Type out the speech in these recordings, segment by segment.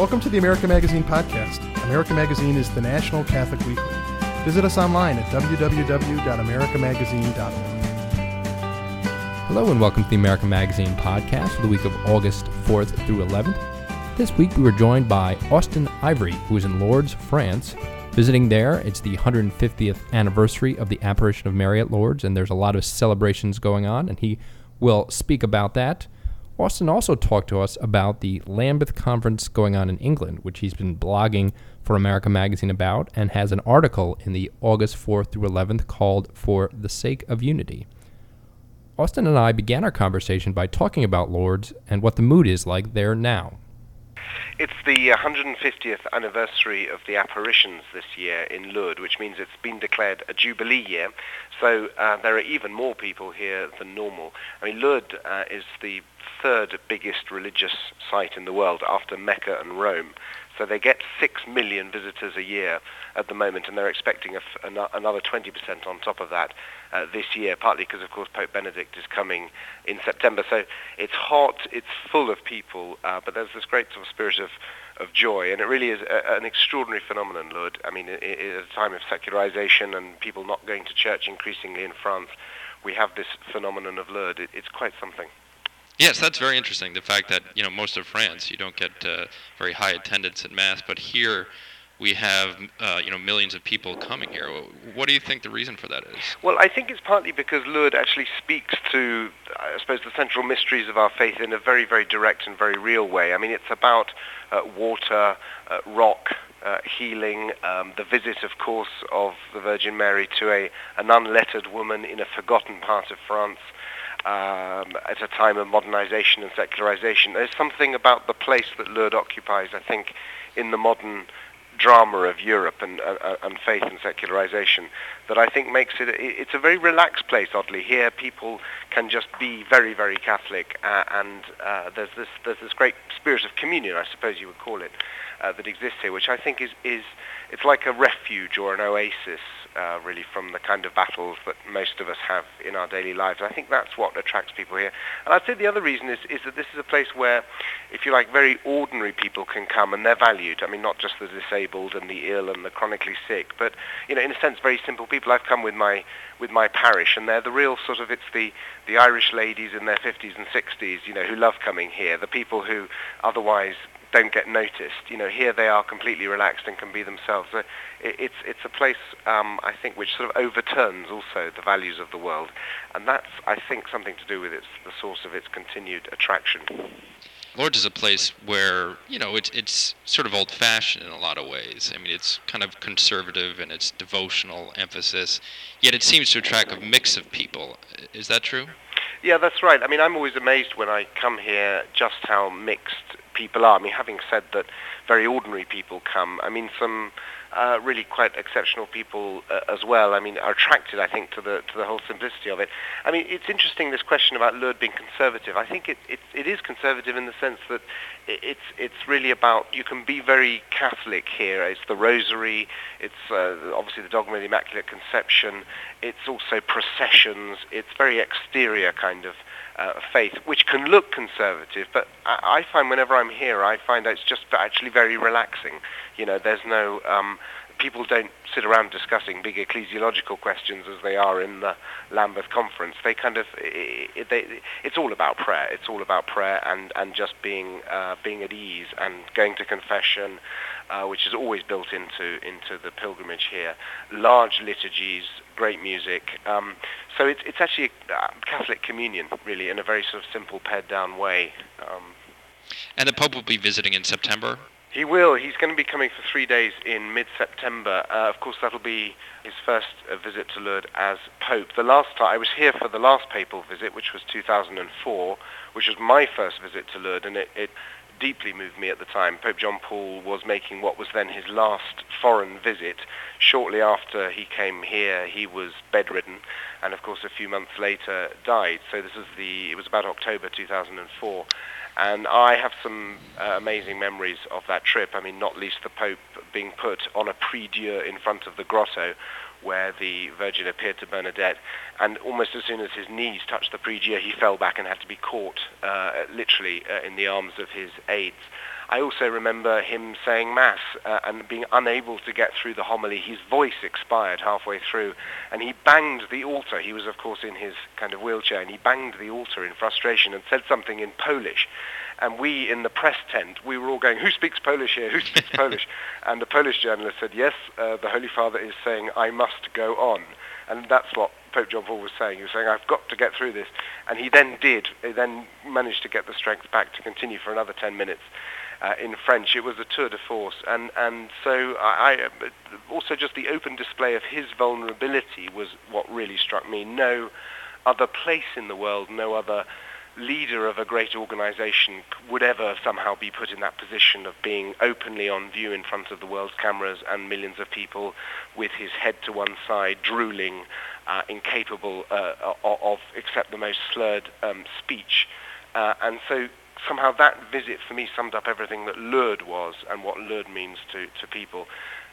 Welcome to the America Magazine podcast. America Magazine is the national Catholic weekly. Visit us online at www.americamagazine.org. Hello and welcome to the America Magazine podcast for the week of August 4th through 11th. This week we were joined by Austin Ivory, who is in Lourdes, France. Visiting there, it's the 150th anniversary of the apparition of Mary at Lourdes, and there's a lot of celebrations going on, and he will speak about that. Austin also talked to us about the Lambeth Conference going on in England, which he's been blogging for America Magazine about, and has an article in the August 4th through 11th called For the Sake of Unity. Austin and I began our conversation by talking about Lourdes and what the mood is like there now. It's the 150th anniversary of the apparitions this year in Lourdes, which means it's been declared a Jubilee year, so there are even more people here than normal. I mean, Lourdes is the third biggest religious site in the world after Mecca and Rome. So they get 6 million visitors a year at the moment, and they're expecting another 20% on top of that this year, partly because, of course, Pope Benedict is coming in September. So it's hot, it's full of people, but there's this great sort of spirit of joy, and it really is an extraordinary phenomenon, Lourdes. I mean, at a time of secularization and people not going to church increasingly in France, we have this phenomenon of Lourdes. It's quite something. Yes, that's very interesting. The fact that, most of France, you don't get very high attendance at Mass, but here we have, millions of people coming here. What do you think the reason for that is? Well, I think it's partly because Lourdes actually speaks to, I suppose, the central mysteries of our faith in a very, very direct and very real way. I mean, it's about water, rock, healing, the visit, of course, of the Virgin Mary to an unlettered woman in a forgotten part of France. At a time of modernization and secularization. There's something about the place that Lourdes occupies, I think, in the modern drama of Europe and faith and secularization that I think makes it's a very relaxed place, oddly. Here people can just be very, very Catholic, and there's this great spirit of communion, I suppose you would call it, that exists here, which I think is it's like a refuge or an oasis, really, from the kind of battles that most of us have in our daily lives. I think that's what attracts people here. And I'd say the other reason is that this is a place where, if you like, very ordinary people can come and they're valued. I mean, not just the disabled and the ill and the chronically sick, but, in a sense, very simple people. I've come with my parish, and they're the real sort of, it's the Irish ladies in their 50s and 60s, who love coming here, the people who otherwise don't get noticed. Here they are completely relaxed and can be themselves. So it's a place, I think, which sort of overturns also the values of the world, and that's, I think, something to do with the source of its continued attraction. Lourdes is a place where, it's sort of old-fashioned in a lot of ways. I mean, it's kind of conservative in its devotional emphasis, yet it seems to attract a mix of people. Is that true? Yeah, that's right. I mean, I'm always amazed when I come here just how mixed people are. I mean, having said that very ordinary people come, I mean, some really quite exceptional people as well, I mean, are attracted, I think, to the whole simplicity of it. I mean, it's interesting, this question about Lourdes being conservative. I think it is conservative in the sense that it's really about, you can be very Catholic here. It's the Rosary, it's obviously the Dogma of the Immaculate Conception, it's also processions, it's very exterior kind of faith, which can look conservative, but I find whenever I'm here, I find it's just actually very relaxing. There's no, people don't sit around discussing big ecclesiological questions as they are in the Lambeth Conference. They kind of, it's all about prayer. It's all about prayer and just being at ease and going to confession, which is always built into the pilgrimage here. Large liturgies, great music. So it's actually a Catholic communion, really, in a very sort of simple, pared-down way. And the Pope will be visiting in September? He will. He's going to be coming for 3 days in mid-September. Of course, that'll be his first visit to Lourdes as Pope. The last time I was here for the last papal visit, which was 2004, which was my first visit to Lourdes, and it deeply moved me at the time. Pope John Paul was making what was then his last foreign visit. Shortly after he came here, he was bedridden, and of course a few months later died. So it was about October 2004. And I have some amazing memories of that trip. I mean, not least the Pope being put on a prie-dieu in front of the grotto where the Virgin appeared to Bernadette, and almost as soon as his knees touched the prie-dieu, he fell back and had to be caught literally in the arms of his aides. I also remember him saying Mass and being unable to get through the homily. His voice expired halfway through, and he banged the altar. He was, of course, in his kind of wheelchair, and he banged the altar in frustration and said something in Polish. And we, in the press tent, we were all going, "Who speaks Polish here? Who speaks Polish?" And the Polish journalist said, "Yes, the Holy Father is saying, I must go on." And that's what Pope John Paul was saying. He was saying, "I've got to get through this." And he then did. He then managed to get the strength back to continue for another 10 minutes in French. It was a tour de force. And so I also just the open display of his vulnerability was what really struck me. No other place in the world, no other leader of a great organization would ever somehow be put in that position of being openly on view in front of the world's cameras and millions of people with his head to one side, drooling, incapable of except the most slurred speech. And so somehow that visit for me summed up everything that Lourdes was and what Lourdes means to people.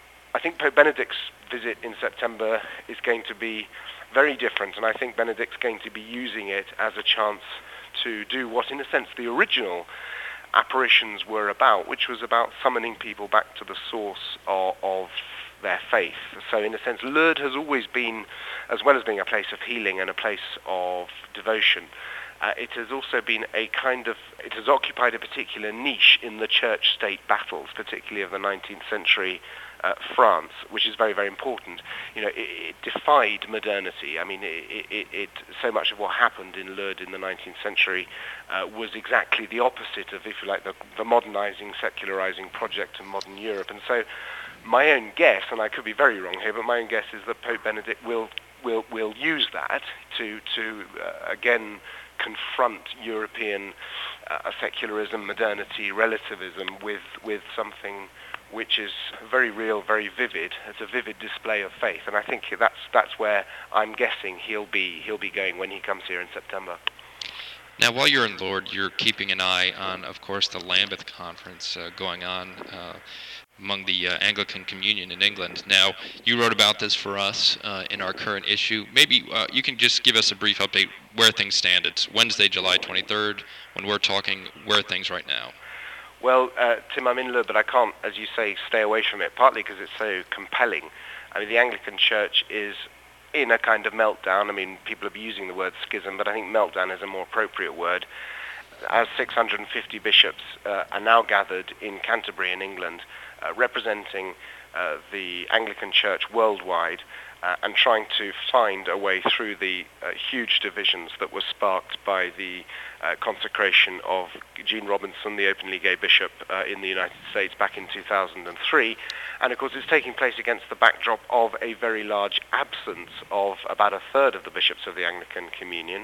I think Pope Benedict's visit in September is going to be very different, and I think Benedict's going to be using it as a chance to do what, in a sense, the original apparitions were about, which was about summoning people back to the source of their faith. So, in a sense, Lourdes has always been, as well as being a place of healing and a place of devotion, it has also been it has occupied a particular niche in the church-state battles, particularly of the 19th century France, which is very, very important. You know, it defied modernity. I mean, it so much of what happened in Lourdes in the 19th century was exactly the opposite of, if you like, the modernizing, secularizing project of modern Europe. And so, my own guess, and I could be very wrong here, but my own guess is that Pope Benedict will use that to again confront European secularism, modernity, relativism with something which is very real, very vivid. It's a vivid display of faith, and I think that's where I'm guessing he'll be going when he comes here in September. Now, while you're in Lourdes, you're keeping an eye on, of course, the Lambeth Conference going on among the Anglican Communion in England. Now, you wrote about this for us in our current issue. Maybe you can just give us a brief update where things stand. It's Wednesday, July 23rd, when we're talking where are things right now. Well, Tim, I'm in Lourdes, but I can't, as you say, stay away from it, partly because it's so compelling. I mean, the Anglican Church is in a kind of meltdown. I mean, people are using the word schism, but I think meltdown is a more appropriate word. As 650 bishops are now gathered in Canterbury in England, representing the Anglican Church worldwide, and trying to find a way through the huge divisions that were sparked by the consecration of Gene Robinson, the openly gay bishop in the United States back in 2003. And of course it's taking place against the backdrop of a very large absence of about a third of the bishops of the Anglican Communion,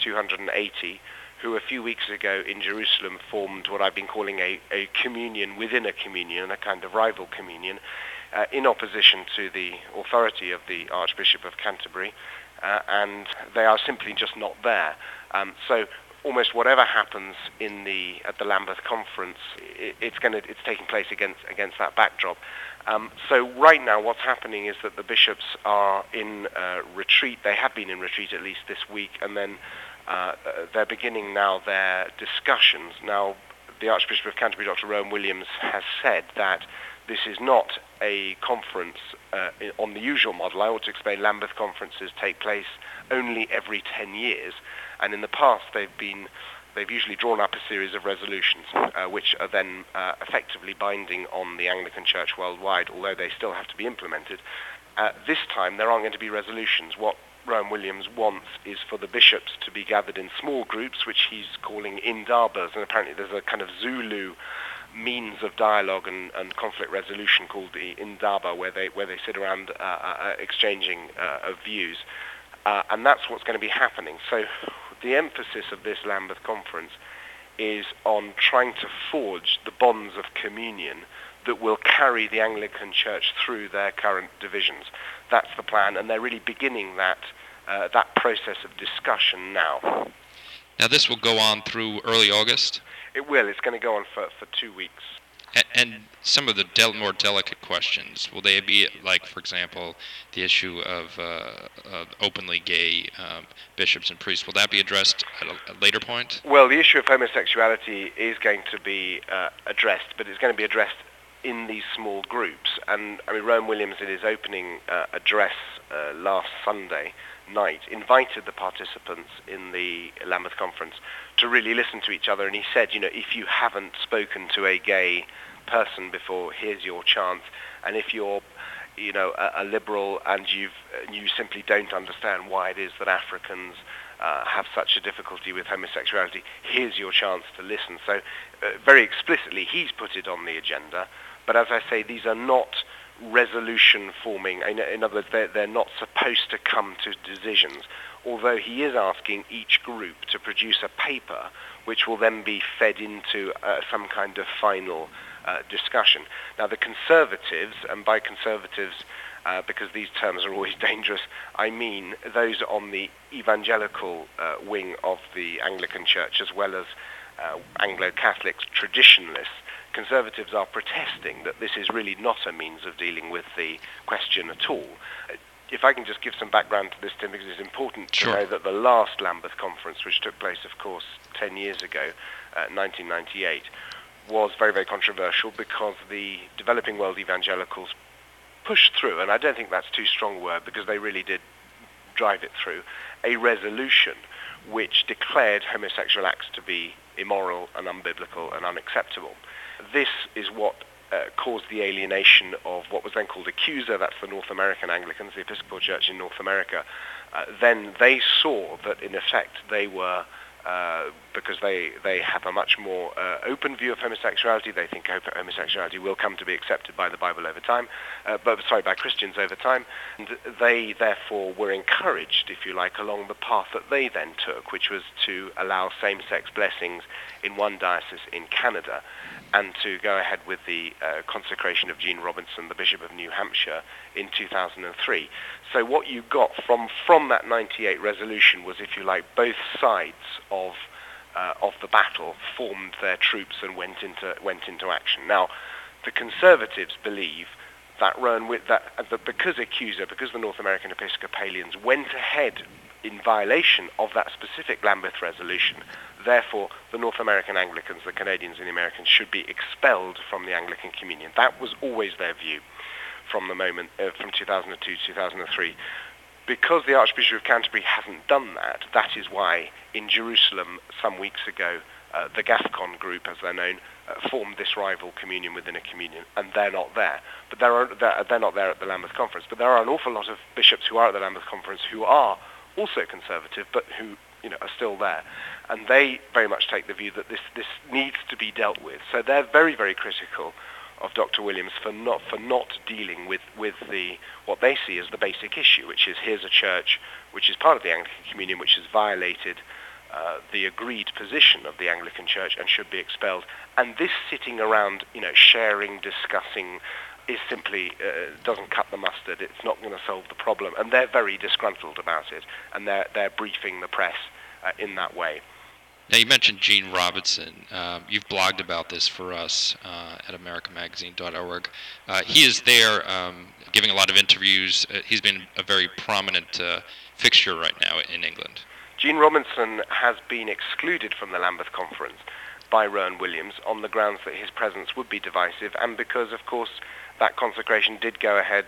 280, who a few weeks ago in Jerusalem formed what I've been calling a communion within a communion, a kind of rival communion, in opposition to the authority of the Archbishop of Canterbury, and they are simply just not there. So almost whatever happens at the Lambeth Conference, it's taking place against that backdrop. So right now what's happening is that the bishops are in retreat. They have been in retreat at least this week, and then they're beginning now their discussions. Now, the Archbishop of Canterbury, Dr. Rowan Williams, has said that this is not a conference on the usual model. I ought to explain, Lambeth conferences take place only every 10 years, and in the past they've usually drawn up a series of resolutions which are then effectively binding on the Anglican Church worldwide, although they still have to be implemented. This time there aren't going to be resolutions. What Rowan Williams wants is for the bishops to be gathered in small groups, which he's calling indabas, and apparently there's a kind of Zulu means of dialogue and conflict resolution called the indaba, where they sit around exchanging views, and that's what's going to be happening. So the emphasis of this Lambeth conference is on trying to forge the bonds of communion that will carry the Anglican Church through their current divisions. That's the plan, and they're really beginning that process of discussion now. Now this will go on through early August? It will. It's going to go on for 2 weeks. And some of the more delicate questions, will they be like, for example, the issue of openly gay bishops and priests? Will that be addressed at a later point? Well, the issue of homosexuality is going to be addressed, but it's going to be addressed in these small groups. And I mean, Rowan Williams, in his opening address last Sunday night, invited the participants in the Lambeth Conference to really listen to each other. And he said, if you haven't spoken to a gay person before, here's your chance. And if you're a liberal and you simply don't understand why it is that Africans have such a difficulty with homosexuality, here's your chance to listen. So very explicitly, he's put it on the agenda. But as I say, these are not resolution forming. In other words, they're not supposed to come to decisions, although he is asking each group to produce a paper which will then be fed into some kind of final discussion. Now, the Conservatives, and by Conservatives, because these terms are always dangerous, I mean those on the evangelical wing of the Anglican Church, as well as Anglo-Catholics, traditionalists. Conservatives are protesting that this is really not a means of dealing with the question at all. If I can just give some background to this, Tim, because it's important to know that the last Lambeth Conference, which took place, of course, 10 years ago, 1998, was very, very controversial because the developing world evangelicals pushed through, and I don't think that's too strong a word because they really did drive it through, a resolution which declared homosexual acts to be immoral and unbiblical and unacceptable. This is what caused the alienation of what was then called Accusa, that's the North American Anglicans, the Episcopal Church in North America. Then they saw that, in effect, they were, because they have a much more open view of homosexuality, they think homosexuality will come to be accepted by the Bible over time, by Christians over time, and they therefore were encouraged, if you like, along the path that they then took, which was to allow same-sex blessings in one diocese in Canada, and to go ahead with the consecration of Gene Robinson, the Bishop of New Hampshire, in 2003. So what you got from that 98 resolution was, if you like, both sides of the battle formed their troops and went into action. Now, the Conservatives believe that because Accusa, because the North American Episcopalians went ahead in violation of that specific Lambeth resolution, therefore the North American Anglicans, the Canadians and the Americans, should be expelled from the Anglican Communion. That was always their view from the moment, from 2002 to 2003. Because the Archbishop of Canterbury hasn't done that, that is why in Jerusalem some weeks ago, the GAFCON group, as they're known, formed this rival communion within a communion, and they're not there. But they're not there at the Lambeth Conference. But there are an awful lot of bishops who are at the Lambeth Conference who are also conservative, but who are still there, and they very much take the view that this needs to be dealt with. So they're very, very critical of Dr. Williams for not dealing with what they see as the basic issue, which is here's a church which is part of the Anglican Communion, which has violated the agreed position of the Anglican Church and should be expelled. And this sitting around, sharing, discussing, is simply doesn't cut the mustard. It's not going to solve the problem, and they're very disgruntled about it, and they're briefing the press in that way. Now, you mentioned Gene Robinson. You've blogged about this for us at AmericanMagazine.org. He is there giving a lot of interviews. He's been a very prominent fixture right now in England. Gene Robinson has been excluded from the Lambeth Conference by Rowan Williams on the grounds that his presence would be divisive, and because, of course, that consecration did go ahead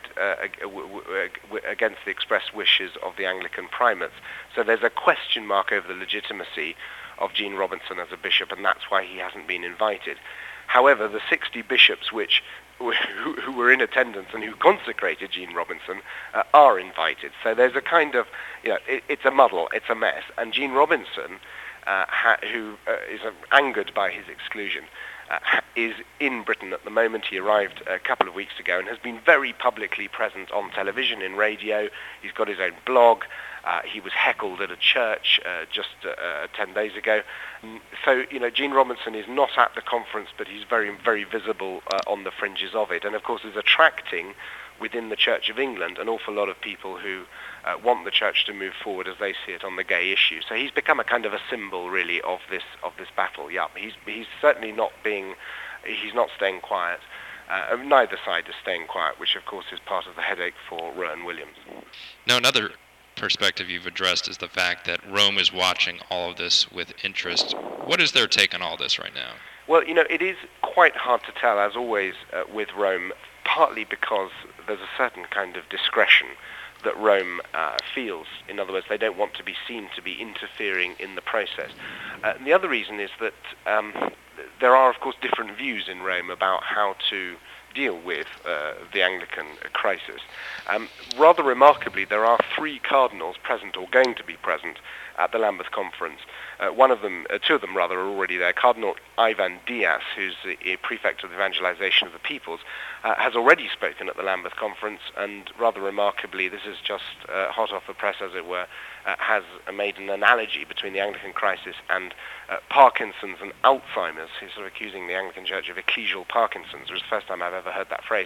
against the express wishes of the Anglican primates. So there's a question mark over the legitimacy of Gene Robinson as a bishop, and that's why he hasn't been invited. However, the 60 bishops who were in attendance and who consecrated Gene Robinson are invited. So there's a kind of, it's a muddle, it's a mess. And Gene Robinson, who is angered by his exclusion, is in Britain at the moment. He arrived a couple of weeks ago and has been very publicly present on television, in radio. He's got his own blog. He was heckled at a church just 10 days ago. So, Gene Robinson is not at the conference, but he's very, very visible on the fringes of it. And, of course, is attracting within the Church of England an awful lot of people who want the church to move forward as they see it on the gay issue. So he's become a kind of a symbol, really, of this battle. Yeah, he's certainly not being He's not staying quiet. Neither side is staying quiet, which of course is part of the headache for Rowan Williams. Now, another perspective you've addressed is the fact that Rome is watching all of this with interest. What is their take on all this right now? Well, it is quite hard to tell, as always, with Rome, partly because there's a certain kind of discretion that Rome feels. In other words, they don't want to be seen to be interfering in the process. The other reason is that there are, of course, different views in Rome about how to deal with the Anglican crisis. Rather remarkably, there are 3 cardinals present, or going to be present, at the Lambeth Conference. Two of them rather, are already there. Cardinal Ivan Diaz, who's the prefect of the evangelization of the peoples, has already spoken at the Lambeth Conference, and rather remarkably, this is just hot off the press, as it were, has made an analogy between the Anglican crisis and Parkinson's and Alzheimer's. He's sort of accusing the Anglican Church of ecclesial Parkinson's, which is the first time I've ever heard that phrase.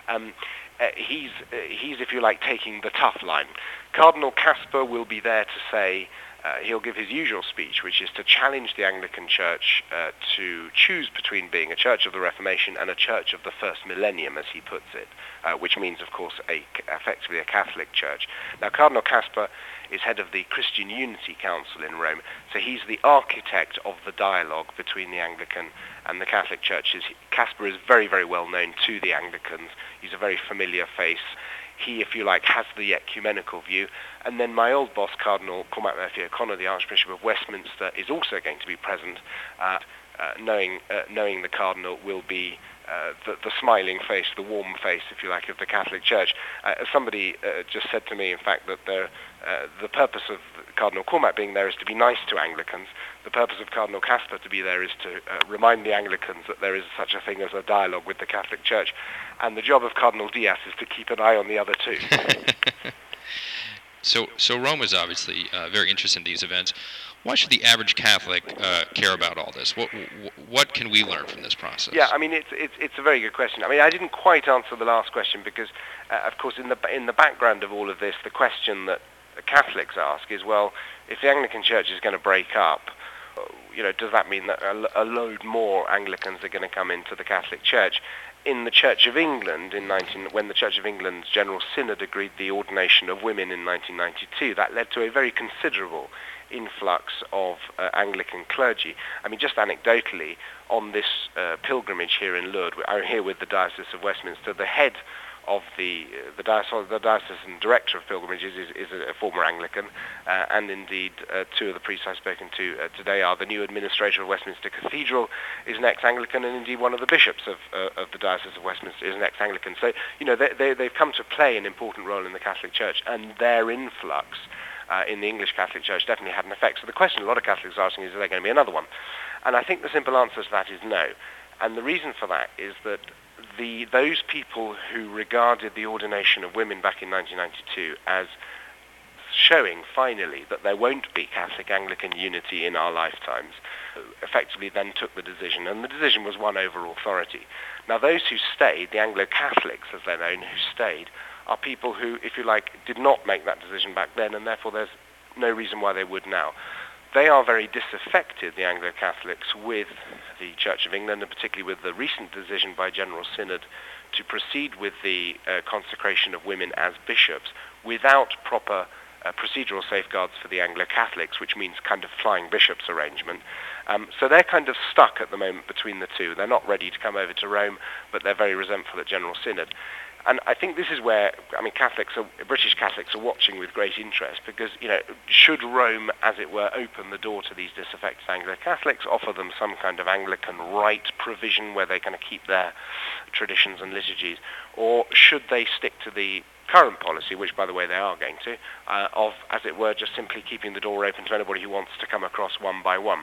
He's, if you like, taking the tough line. Cardinal Kasper will be there to say, he'll give his usual speech, which is to challenge the Anglican Church to choose between being a Church of the Reformation and a Church of the First Millennium, as he puts it, which means, of course, effectively a Catholic Church. Now, Cardinal Kasper is head of the Christian Unity Council in Rome, so he's the architect of the dialogue between the Anglican and the Catholic churches. Kasper is very, very well known to the Anglicans. He's a very familiar face. He, if you like, has the ecumenical view. And then my old boss, Cardinal Cormac Murphy O'Connor, the Archbishop of Westminster, is also going to be present. Knowing the Cardinal will be the smiling face, the warm face, if you like, of the Catholic Church. Somebody just said to me, in fact, that the purpose of Cardinal Cormac being there is to be nice to Anglicans. The purpose of Cardinal Kasper to be there is to remind the Anglicans that there is such a thing as a dialogue with the Catholic Church. And the job of Cardinal Diaz is to keep an eye on the other two. So Rome is obviously very interested in these events. Why should the average Catholic care about all this? What can we learn from this process? Yeah, I mean, it's a very good question. I mean, I didn't quite answer the last question because, of course, in the background of all of this, the question that the Catholics ask is, well, if the Anglican Church is going to break up, does that mean that a load more Anglicans are going to come into the Catholic Church? In the Church of England, when the Church of England's General Synod agreed the ordination of women in 1992, that led to a very considerable influx of Anglican clergy. I mean, just anecdotally, on this pilgrimage here in Lourdes, I'm here with the Diocese of Westminster. The head of the diocesan director of pilgrimages is a former Anglican, and indeed 2 of the priests I've spoken to today are the new administrator of Westminster Cathedral is an ex-Anglican, and indeed one of the bishops of the Diocese of Westminster is an ex-Anglican. So, they've come to play an important role in the Catholic Church, and their influx in the English Catholic Church definitely had an effect. So the question a lot of Catholics are asking is there going to be another one? And I think the simple answer to that is no. And the reason for that is that those people who regarded the ordination of women back in 1992 as showing finally that there won't be Catholic-Anglican unity in our lifetimes, effectively then took the decision, and the decision was won over authority. Now those who stayed, the Anglo-Catholics as they're known, who stayed, are people who, if you like, did not make that decision back then, and therefore there's no reason why they would now. They are very disaffected, the Anglo-Catholics, with the Church of England, and particularly with the recent decision by General Synod to proceed with the consecration of women as bishops without proper procedural safeguards for the Anglo-Catholics, which means kind of flying bishops arrangement. So they're kind of stuck at the moment between the two. They're not ready to come over to Rome, but they're very resentful at General Synod. And I think this is where, British Catholics are watching with great interest because, should Rome, as it were, open the door to these disaffected Anglo-Catholics, offer them some kind of Anglican rite provision where they're going to keep their traditions and liturgies, or should they stick to the current policy, which, by the way, they are going to, of, as it were, just simply keeping the door open to anybody who wants to come across one by one?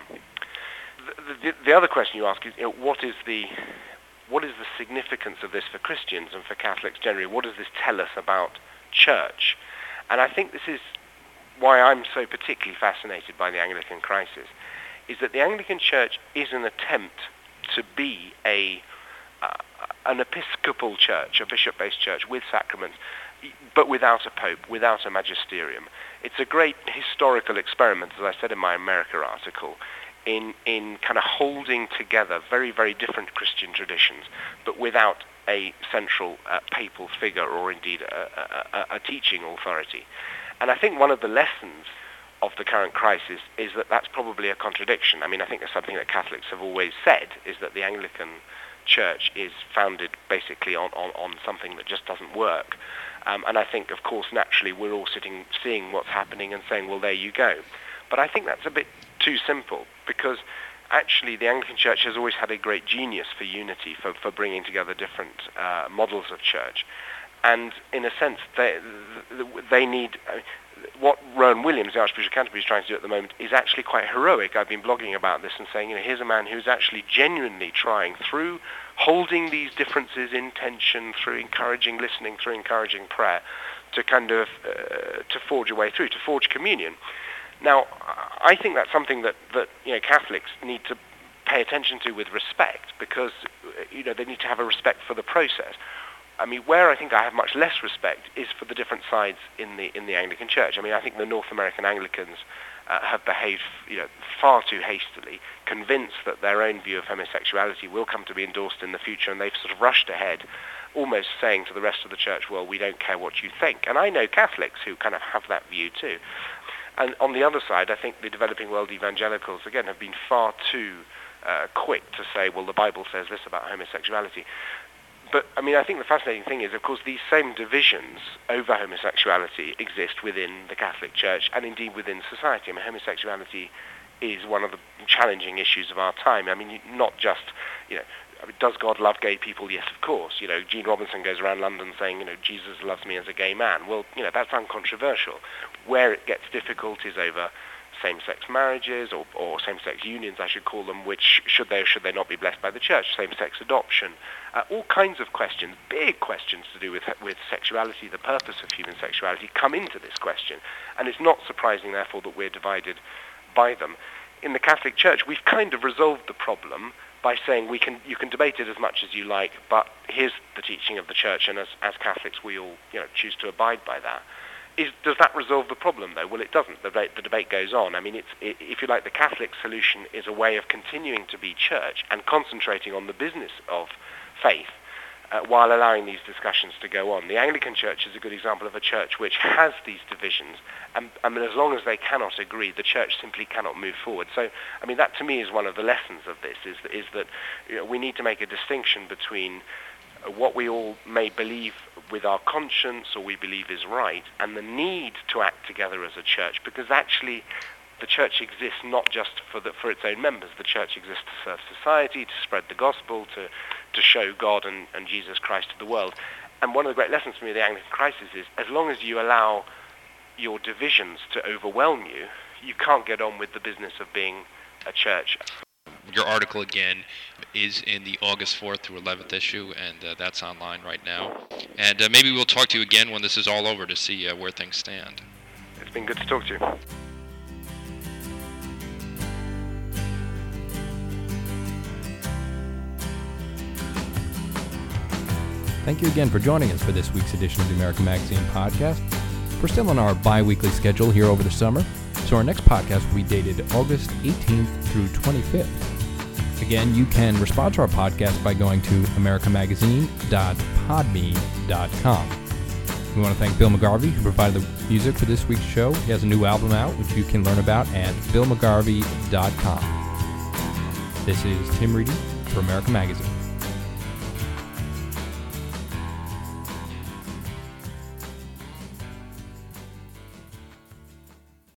The other question you ask is, what is the significance of this for Christians and for Catholics generally? What does this tell us about church? And I think this is why I'm so particularly fascinated by the Anglican crisis, is that the Anglican Church is an attempt to be an episcopal church, a bishop-based church with sacraments, but without a pope, without a magisterium. It's a great historical experiment, as I said in my America article, in kind of holding together very, very different Christian traditions, but without a central papal figure or indeed a teaching authority. And I think one of the lessons of the current crisis is that that's probably a contradiction. I mean, I think there's something that Catholics have always said, is that the Anglican Church is founded basically on something that just doesn't work. And I think, of course, naturally, we're all seeing what's happening and saying, well, there you go. But I think that's a bit too simple, because actually the Anglican Church has always had a great genius for unity, for bringing together different models of church. And in a sense, they need... what Rowan Williams, the Archbishop of Canterbury, is trying to do at the moment is actually quite heroic. I've been blogging about this and saying, here's a man who's actually genuinely trying, through holding these differences in tension, through encouraging listening, through encouraging prayer, to kind of to forge a way through, to forge communion. Now, I think that's something that Catholics need to pay attention to with respect, because they need to have a respect for the process. I mean, where I think I have much less respect is for the different sides in the Anglican Church. I mean, I think the North American Anglicans have behaved, far too hastily, convinced that their own view of homosexuality will come to be endorsed in the future, and they've sort of rushed ahead, almost saying to the rest of the church, well, we don't care what you think. And I know Catholics who kind of have that view too. And on the other side, I think the developing world evangelicals, again, have been far too quick to say, well, the Bible says this about homosexuality. But, I mean, I think the fascinating thing is, of course, these same divisions over homosexuality exist within the Catholic Church and indeed within society. I mean, homosexuality is one of the challenging issues of our time. I mean, not just, does God love gay people? Yes, of course. Gene Robinson goes around London saying, Jesus loves me as a gay man. Well, that's uncontroversial. Where it gets difficult is over same-sex marriages or same-sex unions, I should call them, which should they or should they not be blessed by the church, same-sex adoption, all kinds of questions, big questions to do with sexuality, the purpose of human sexuality, come into this question. And it's not surprising, therefore, that we're divided by them. In the Catholic Church, we've kind of resolved the problem by saying you can debate it as much as you like, but here's the teaching of the church, and as Catholics we all choose to abide by that. Does that resolve the problem, though? Well, it doesn't. The debate goes on. I mean, if you like, the Catholic solution is a way of continuing to be church and concentrating on the business of faith while allowing these discussions to go on. The Anglican Church is a good example of a church which has these divisions, and as long as they cannot agree, the church simply cannot move forward. So, I mean, that to me is one of the lessons of this, is that we need to make a distinction between what we all may believe with our conscience or we believe is right, and the need to act together as a church, because actually the church exists not just for its own members. The church exists to serve society, to spread the gospel, to show God and Jesus Christ to the world. And one of the great lessons for me of the Anglican crisis is, as long as you allow your divisions to overwhelm you, you can't get on with the business of being a church. Your article, again, is in the August 4th through 11th issue, and that's online right now. And maybe we'll talk to you again when this is all over to see where things stand. It's been good to talk to you. Thank you again for joining us for this week's edition of the American Magazine podcast. We're still on our bi-weekly schedule here over the summer, so our next podcast will be dated August 18th through 25th. Again, you can respond to our podcast by going to americanmagazine.podbean.com. We want to thank Bill McGarvey, who provided the music for this week's show. He has a new album out, which you can learn about at billmcgarvey.com. This is Tim Reedy for American Magazine.